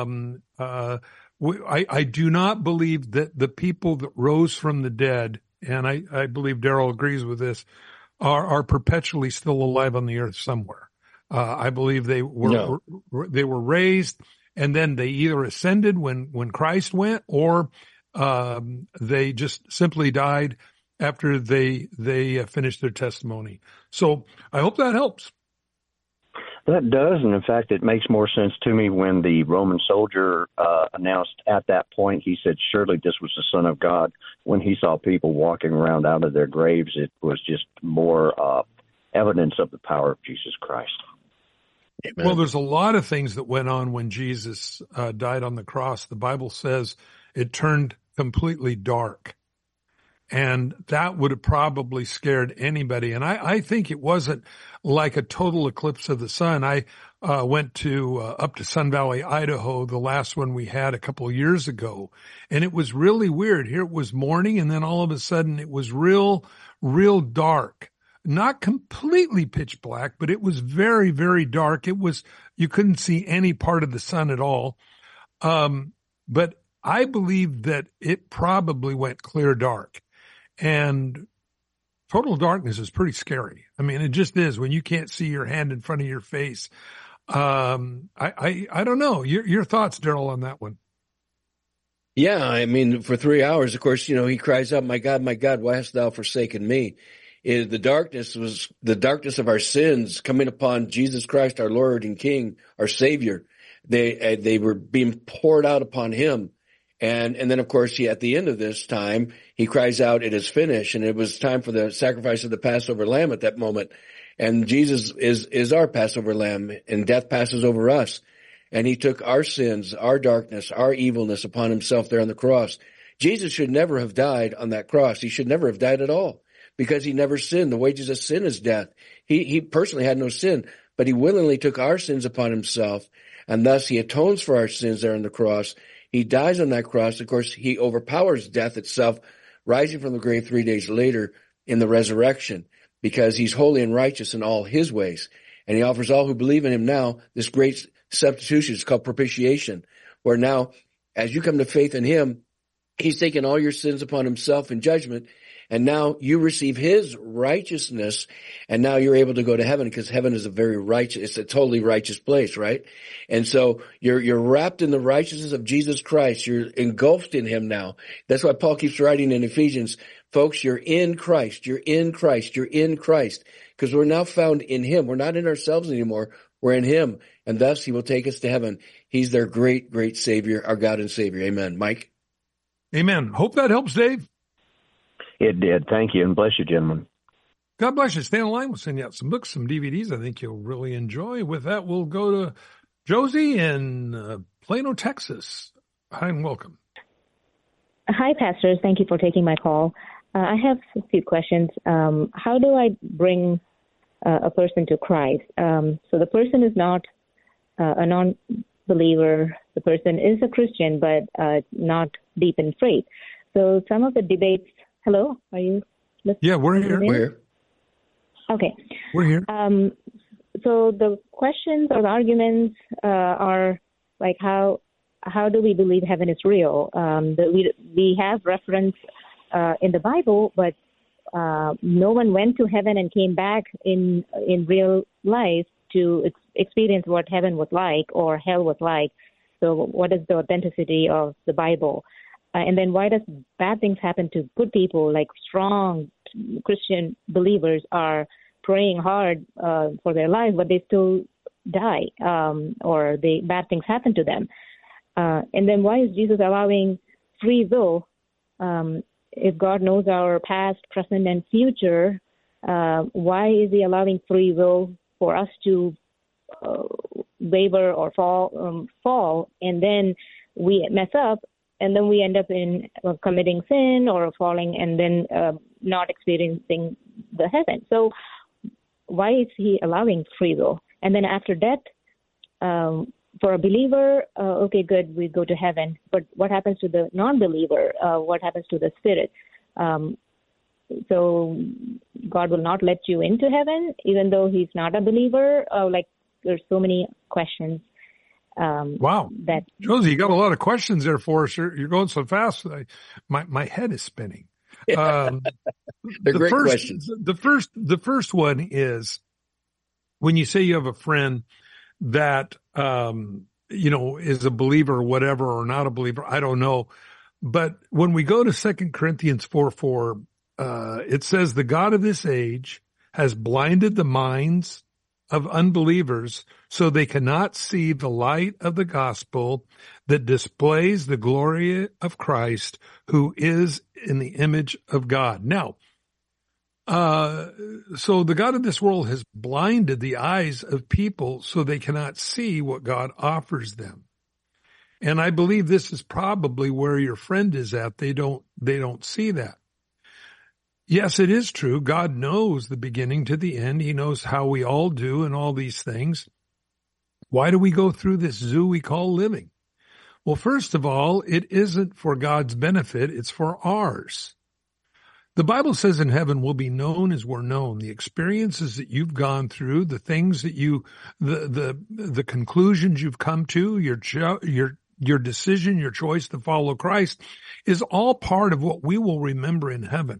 [SPEAKER 3] I do not believe that the people that rose from the dead, and I believe Daryl agrees with this, are perpetually still alive on the earth somewhere. I believe they were raised, and then they either ascended when Christ went, or they just simply died after they finished their testimony. So I hope that helps.
[SPEAKER 12] That does, and in fact, it makes more sense to me when the Roman soldier announced at that point, he said, surely this was the Son of God. When he saw people walking around out of their graves, it was just more evidence of the power of Jesus Christ.
[SPEAKER 4] Amen.
[SPEAKER 3] Well, there's a lot of things that went on when Jesus died on the cross. The Bible says it turned completely dark. And that would have probably scared anybody. And I think it wasn't like a total eclipse of the sun. I went up to Sun Valley, Idaho, the last one we had a couple of years ago. And it was really weird. Here it was morning, and then all of a sudden it was real dark. Not completely pitch black, but it was very, very dark. You couldn't see any part of the sun at all. But I believe that it probably went clear dark. And total darkness is pretty scary. I mean, it just is when you can't see your hand in front of your face. I don't know. Your thoughts, Daryl, on that one?
[SPEAKER 4] Yeah, I mean, for 3 hours, of course, he cries out, my God, why hast thou forsaken me? The darkness was the darkness of our sins coming upon Jesus Christ, our Lord and King, our Savior. They were being poured out upon him. And then, of course, at the end of this time, he cries out, it is finished. And it was time for the sacrifice of the Passover lamb at that moment. And Jesus is our Passover lamb, and death passes over us. And he took our sins, our darkness, our evilness upon himself there on the cross. Jesus should never have died on that cross. He should never have died at all, because he never sinned. The wages of sin is death. He personally had no sin, but he willingly took our sins upon himself. And thus he atones for our sins there on the cross. He dies on that cross. Of course, he overpowers death itself, rising from the grave 3 days later in the resurrection, because he's holy and righteous in all his ways. And he offers all who believe in him now this great substitution. It's called propitiation, where now, as you come to faith in him, he's taken all your sins upon himself in judgment. And now you receive his righteousness, and now you're able to go to heaven, because heaven is it's a totally righteous place, right? And so you're wrapped in the righteousness of Jesus Christ. You're engulfed in him now. That's why Paul keeps writing in Ephesians, folks, you're in Christ, you're in Christ, you're in Christ, because we're now found in him. We're not in ourselves anymore. We're in him, and thus he will take us to heaven. He's their great, great Savior, our God and Savior. Amen. Mike?
[SPEAKER 3] Amen. Hope that helps, Dave.
[SPEAKER 12] It did. Thank you, and bless you, gentlemen.
[SPEAKER 3] God bless you. Stay on the line. We'll send you out some books, some DVDs I think you'll really enjoy. With that, we'll go to Josie in Plano, Texas. Hi, and welcome.
[SPEAKER 13] Hi, pastors. Thank you for taking my call. I have a few questions. How do I bring a person to Christ? So the person is not a non-believer. The person is a Christian, but not deep in faith. So some of the debates. Hello, are you listening?
[SPEAKER 3] Yeah, we're here. We're here.
[SPEAKER 13] Okay.
[SPEAKER 3] We're here.
[SPEAKER 13] So the questions or the arguments are like, how do we believe heaven is real? We have reference in the Bible, but no one went to heaven and came back in real life to experience what heaven was like or hell was like. So what is the authenticity of the Bible? And then why does bad things happen to good people, like strong Christian believers are praying hard for their lives, but they still die, or bad things happen to them? And then why is Jesus allowing free will? If God knows our past, present, and future, why is he allowing free will for us to waver or fall, and then we mess up, and then we end up in committing sin or falling, and then not experiencing the heaven? So why is he allowing free will? And then after death, for a believer, okay, good, we go to heaven. But what happens to the non-believer? What happens to the spirit? So God will not let you into heaven, even though he's not a believer? There's so many questions.
[SPEAKER 3] Wow. Josie, you got a lot of questions there for us. You're going so fast. My head is spinning.
[SPEAKER 4] They're great questions.
[SPEAKER 3] The first one is, when you say you have a friend that, is a believer or whatever, or not a believer, I don't know. But when we go to 2 Corinthians 4:4, it says the God of this age has blinded the minds of unbelievers so they cannot see the light of the gospel that displays the glory of Christ, who is in the image of God. Now, so the God of this world has blinded the eyes of people so they cannot see what God offers them. And I believe this is probably where your friend is at. They don't see that. Yes, it is true. God knows the beginning to the end. He knows how we all do and all these things. Why do we go through this zoo we call living? Well, first of all, it isn't for God's benefit. It's for ours. The Bible says in heaven we'll be known as we're known. The experiences that you've gone through, the things that the conclusions you've come to, your decision, your choice to follow Christ is all part of what we will remember in heaven.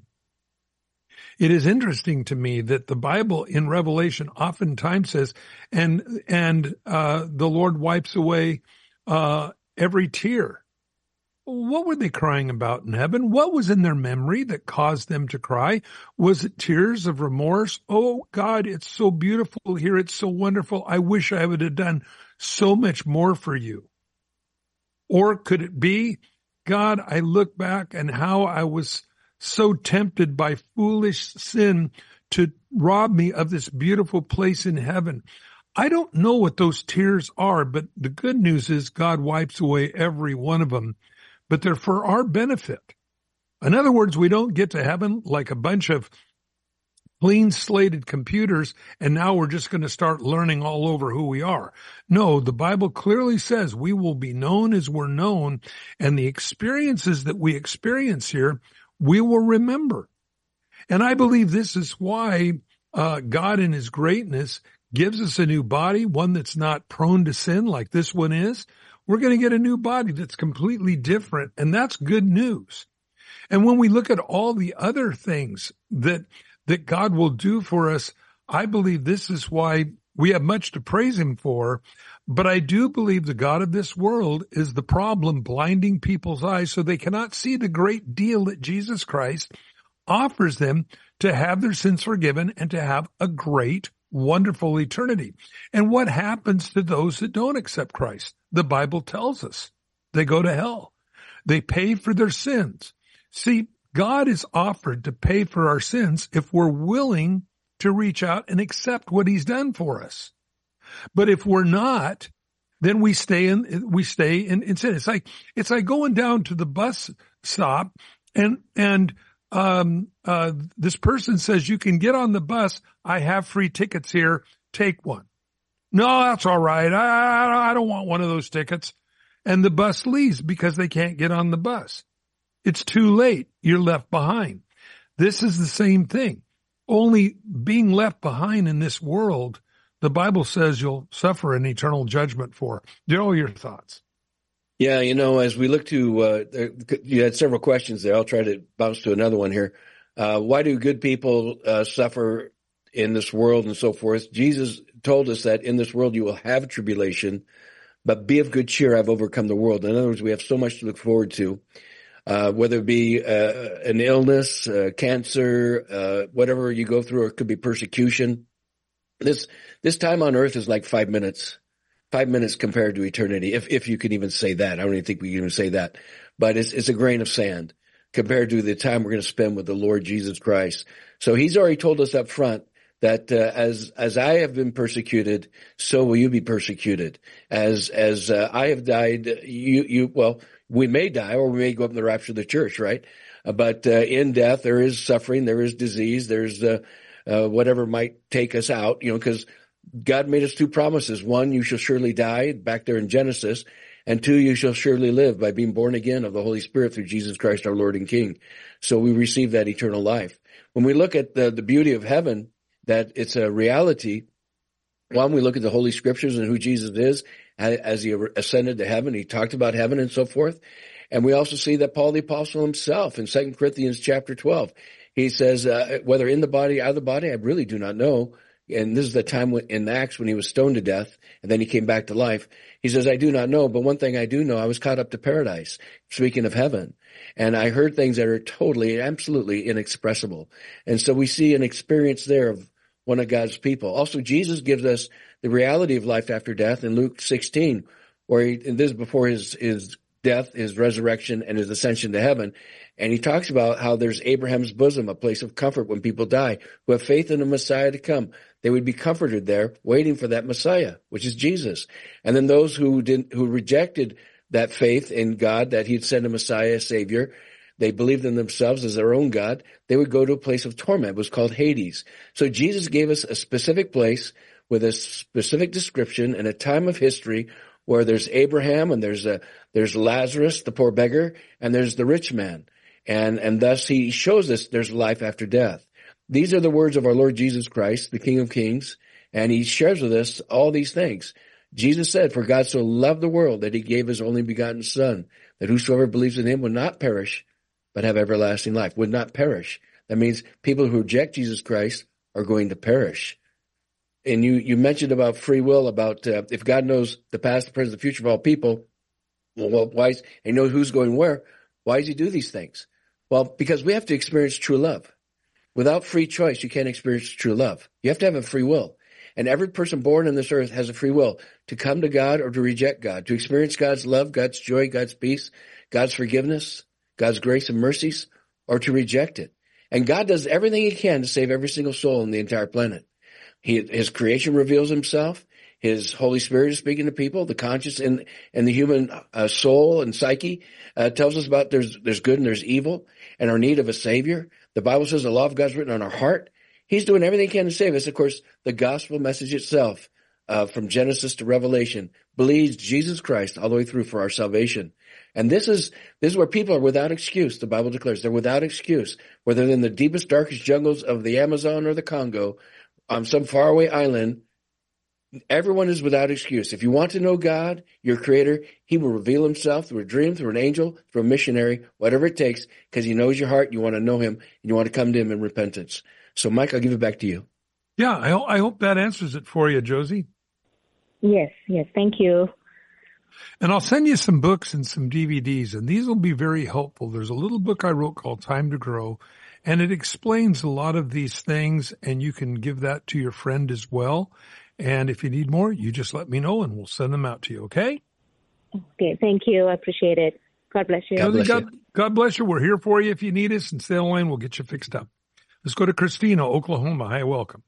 [SPEAKER 3] It is interesting to me that the Bible in Revelation oftentimes says, and the Lord wipes away every tear. What were they crying about in heaven? What was in their memory that caused them to cry? Was it tears of remorse? Oh, God, it's so beautiful here. It's so wonderful. I wish I would have done so much more for you. Or could it be, God, I look back and how I was so tempted by foolish sin to rob me of this beautiful place in heaven? I don't know what those tears are, but the good news is God wipes away every one of them, but they're for our benefit. In other words, we don't get to heaven like a bunch of clean-slated computers, and now we're just going to start learning all over who we are. No, the Bible clearly says we will be known as we're known, and the experiences that we experience here we will remember. And I believe this is why God in his greatness gives us a new body, one that's not prone to sin like this one is. We're going to get a new body that's completely different, and that's good news. And when we look at all the other things that God will do for us, I believe this is why we have much to praise him for. But I do believe the God of this world is the problem, blinding people's eyes so they cannot see the great deal that Jesus Christ offers them to have their sins forgiven and to have a great, wonderful eternity. And what happens to those that don't accept Christ? The Bible tells us they go to hell. They pay for their sins. See, God is offered to pay for our sins if we're willing to reach out and accept what he's done for us. But if we're not, then we stay in sin. It's like going down to the bus stop and this person says, you can get on the bus. I have free tickets here. Take one. No, that's all right. I don't want one of those tickets. And the bus leaves because they can't get on the bus. It's too late. You're left behind. This is the same thing. Only being left behind in this world, the Bible says you'll suffer an eternal judgment for. Daryl, your thoughts?
[SPEAKER 4] Yeah, as we look to, you had several questions there. I'll try to bounce to another one here. Why do good people suffer in this world and so forth? Jesus told us that in this world you will have tribulation, but be of good cheer. I've overcome the world. In other words, we have so much to look forward to. whether it be an illness, cancer, whatever you go through, or it could be persecution. This time on earth is like 5 minutes. 5 minutes compared to eternity, if you can even say that. I don't even think we can even say that. But it's a grain of sand compared to the time we're going to spend with the Lord Jesus Christ. So he's already told us up front that as I have been persecuted, so will you be persecuted. As I have died, we may die, or we may go up in the rapture of the church, right? But in death there is suffering, there is disease, there's whatever might take us out, because God made us 2 promises. 1, you shall surely die, back there in Genesis. And 2, you shall surely live by being born again of the Holy Spirit through Jesus Christ, our Lord and King. So we receive that eternal life. When we look at the beauty of heaven, that it's a reality, 1, we look at the Holy Scriptures and who Jesus is as he ascended to heaven. He talked about heaven and so forth. And we also see that Paul the Apostle himself in 2 Corinthians chapter 12, he says, whether in the body, out of the body, I really do not know. And this is the time in Acts when he was stoned to death, and then he came back to life. He says, I do not know, but one thing I do know, I was caught up to paradise, speaking of heaven. And I heard things that are totally, absolutely inexpressible. And so we see an experience there of one of God's people. Also, Jesus gives us the reality of life after death in Luke 16, and this is before his death, his resurrection, and his ascension to heaven. And he talks about how there's Abraham's bosom, a place of comfort when people die, who have faith in the Messiah to come. They would be comforted there, waiting for that Messiah, which is Jesus. And then those who rejected that faith in God, that he'd send a Messiah, a Savior, they believed in themselves as their own God, they would go to a place of torment. It was called Hades. So Jesus gave us a specific place with a specific description and a time of history where there's Abraham and there's Lazarus, the poor beggar, and there's the rich man. And thus he shows us there's life after death. These are the words of our Lord Jesus Christ, the King of Kings, and he shares with us all these things. Jesus said, for God so loved the world that he gave his only begotten Son, that whosoever believes in him would not perish, but have everlasting life. Would not perish. That means people who reject Jesus Christ are going to perish. And you mentioned about free will, about if God knows the past, the present, the future of all people, well, why is he knows who's going where? Why does he do these things? Well, because we have to experience true love. Without free choice, you can't experience true love. You have to have a free will. And every person born on this earth has a free will to come to God or to reject God, to experience God's love, God's joy, God's peace, God's forgiveness, God's grace and mercies, or to reject it. And God does everything he can to save every single soul on the entire planet. His creation reveals himself. His Holy Spirit is speaking to people. The conscience and the human soul and psyche tells us about there's good and there's evil and our need of a Savior. The Bible says the law of God's written on our heart. He's doing everything he can to save us. Of course, the gospel message itself, from Genesis to Revelation, believes Jesus Christ all the way through for our salvation. And this is where people are without excuse. The Bible declares they're without excuse, whether they're in the deepest, darkest jungles of the Amazon or the Congo, on some faraway island. Everyone is without excuse. If you want to know God, your creator, he will reveal himself through a dream, through an angel, through a missionary, whatever it takes, because he knows your heart. You want to know him and you want to come to him in repentance. So Mike, I'll give it back to you.
[SPEAKER 3] Yeah. I hope that answers it for you, Josie.
[SPEAKER 13] Yes. Thank you.
[SPEAKER 3] And I'll send you some books and some DVDs, and these will be very helpful. There's a little book I wrote called Time to Grow, and it explains a lot of these things, and you can give that to your friend as well. And if you need more, you just let me know, and we'll send them out to you, okay?
[SPEAKER 13] Okay, thank you. I appreciate it. God bless you.
[SPEAKER 3] God bless you. We're here for you if you need us, and stay on the line. We'll get you fixed up. Let's go to Christina, Oklahoma. Hi, welcome.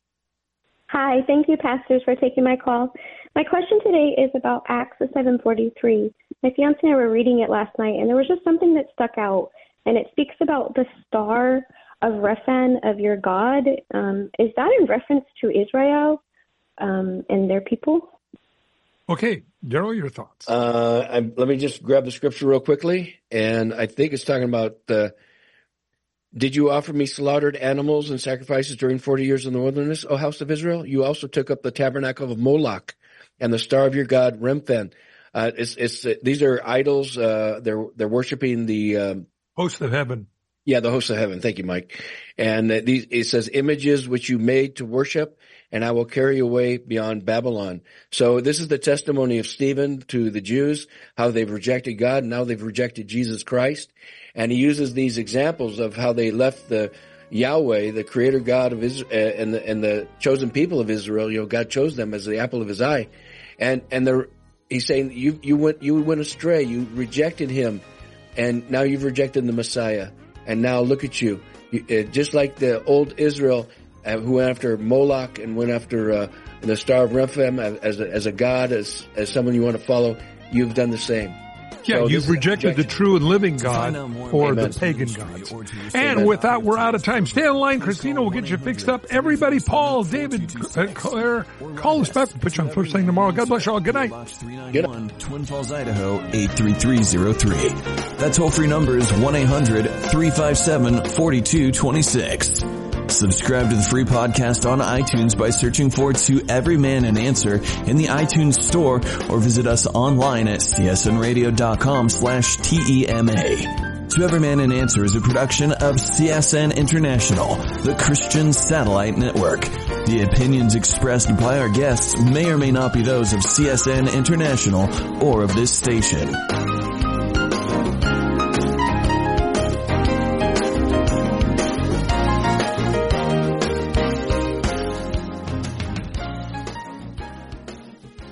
[SPEAKER 14] Hi, thank you, pastors, for taking my call. My question today is about Acts 7:43. My fiance and I were reading it last night, and there was just something that stuck out, and it speaks about the star of Rephan of your God. Is that in reference to Israel and their people?
[SPEAKER 3] Okay, Daryl, your thoughts?
[SPEAKER 4] Let me just grab the scripture real quickly, and I think it's talking about did you offer me slaughtered animals and sacrifices during 40 years in the wilderness, O house of Israel? You also took up the tabernacle of Moloch and the star of your God, Remphan. These are idols. They're worshiping the
[SPEAKER 3] host of heaven.
[SPEAKER 4] Yeah, the host of heaven. Thank you, Mike. And it says images which you made to worship and I will carry you away beyond Babylon. So this is the testimony of Stephen to the Jews, how they've rejected God, and now they've rejected Jesus Christ. And he uses these examples of how they left the Yahweh, the creator God of Israel, and the chosen people of Israel. God chose them as the apple of his eye. He's saying, you went astray. You rejected him. And now you've rejected the Messiah. And now look at you. Just like the old Israel, who went after Moloch and went after the star of Rephaim as a god, as someone you want to follow, you've done the same.
[SPEAKER 3] Yeah, so you've rejected the true and living God or the pagan gods. And with that, we're out of time. Stay on the line. Christina will get you fixed up. Everybody, Paul, David, Claire, call us back. We'll put you on first thing tomorrow. God bless you all. Good night.
[SPEAKER 15] Good night. Twin Falls, Idaho, 83303. That toll-free number is 1-800-357-4226. Subscribe to the free podcast on iTunes by searching for To Every Man an Answer in the iTunes store, or visit us online at csnradio.com/TEMA. To Every Man an Answer is a production of CSN International, the Christian Satellite Network. The opinions expressed by our guests may or may not be those of CSN International or of this station.